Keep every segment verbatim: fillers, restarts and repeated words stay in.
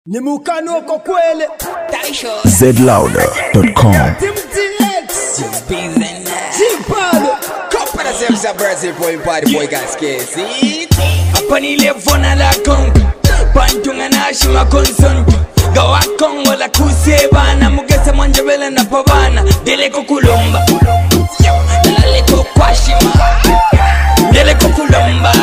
Ni mukano kwa kwele Z Louder dot com. Tim D X Simpalo Kopana semsa Brazil boy party boy gas kesi Apani levona la kong Pantunga na shima konsonto Gawa kong wala kuseba na mugesa manjabela na pavana Dele kukulomba Nalale kukwashima Dele kukulomba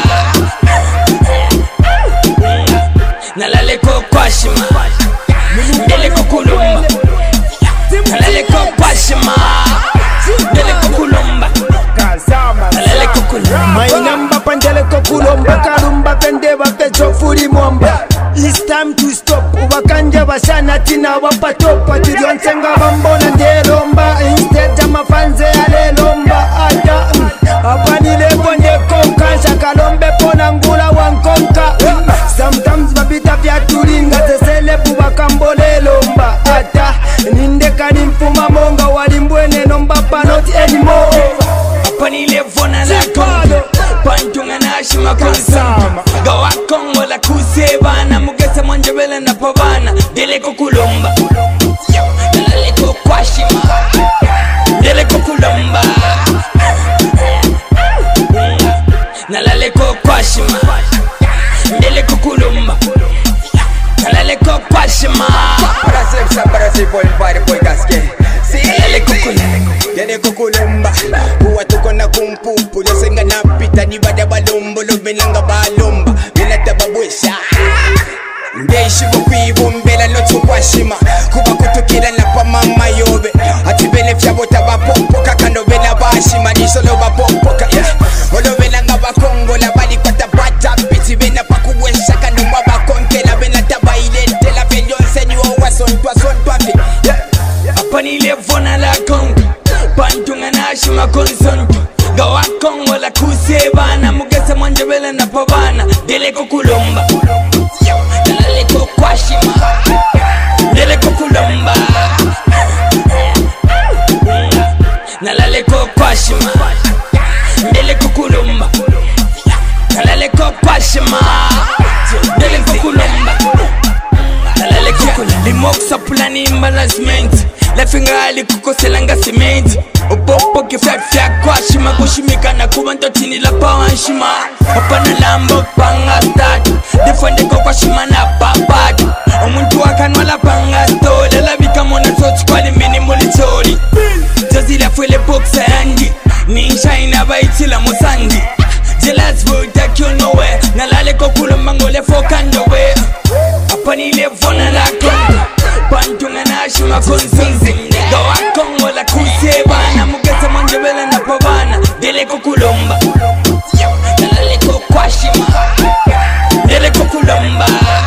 Nalale kukwashima Dele kukulomba Nalale kukwashima Dele kukulomba Nalale kukulomba Mainamba pandele kukulomba Karumba pendeba pecho furi mwamba It's time to stop Ubakanja basana tina wapatopa Tirionsenga bambona ndelomba Instead ya mafanze ale lomba Ata Apani lepo ndekonka Shakalombe pona ngula wankonka Sometimes babita vya turinga Zesele buwa kambole lomba Ata Nindeka nimfuma monga Walimbwene nomba pa not anymore Apani levona la kongo Pantunga na shima konsama Gawa kongo la kuseba na mugesa manjabela na pavana Dele kukulomba Nalale kukwashima Dele kukulomba Nalale kukwashima Dele kukulomba Nalale kukwashima Kopana semsa Brazil boy party boy gas kesi Nalale kukulomba Dele kukulomba Uwa tuko na kumpupu Yosenga na pita nibada balombo Lobenanga balomba Minata babwesha Ndeishi kukwibu mbela notu kwashima Kuba kutukila na pa mama yobe Ati bele fyabota bapopoka Kando bela bashima Nisolo bapopoka Olo bela nga bakongo La bali kwa tabata Biti bena pa kuwesha Kando mwa bakonke La bena tabailente La velionse ni owa Sontwa sontwa fi Apani levona la kongo Pantunga na shima konsonto Gawa kongo la kuseba na mugesa manjabela na pavana Dele kukulomba Nalale kukwashima Dele kukulomba Nalale kukwashima Dele kukulomba Nalale kukwashima Dele kukulomba Nalale kukulomba Limoksa pulani embarrassment Lefinga ali kukoselanga cement Upopo kifya fya kwa shima Kushimika na kuwa ntotini la pawa nshima Opana lambo panga start Defende kwa shima na papati Omuntu wakanwa la panga stole La vika mona soti kwa limini molitori Jozi la fwele boxa yangi Nisha inabaiti la musangi Jealous vote take you nowhere Nalale kukulomba ngole foka ndowe Apani levona la kongo Pantunga na shima konsonzi Gawa kongo la kuseba na mugesa manjabela na pavana Dele kukulomba Nalale kukwashima Dele kukulomba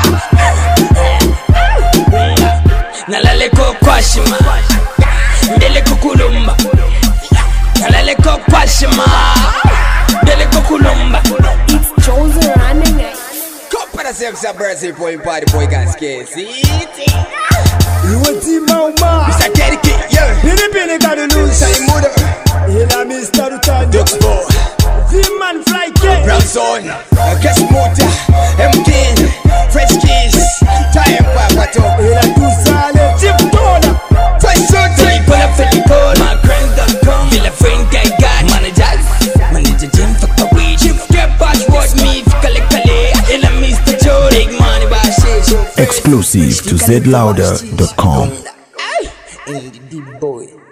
Nalale kukwashima Dele kukulomba Nalale kukwashima Dele kukulomba It's chosen running it. Kopana semsa Brazil boy party boy gas kesi Iwati mauma Misa Keriki, yeah Pini pini kadu lose Saimuda Ila mister Rutando Duxbo V-Man Fly K Brownson Kes Muta M-King Fresh Kiss Time Papa Top Ila tusale Chief Tola Fresh Suit Pull up for the code My friends dot com Feel a friend I got Managers Manager Jim fuck the weed Chief get bash watch me Kale kale Ila Mister Joe Big money by shit Exclusive to Z Louder dot com. Indie boy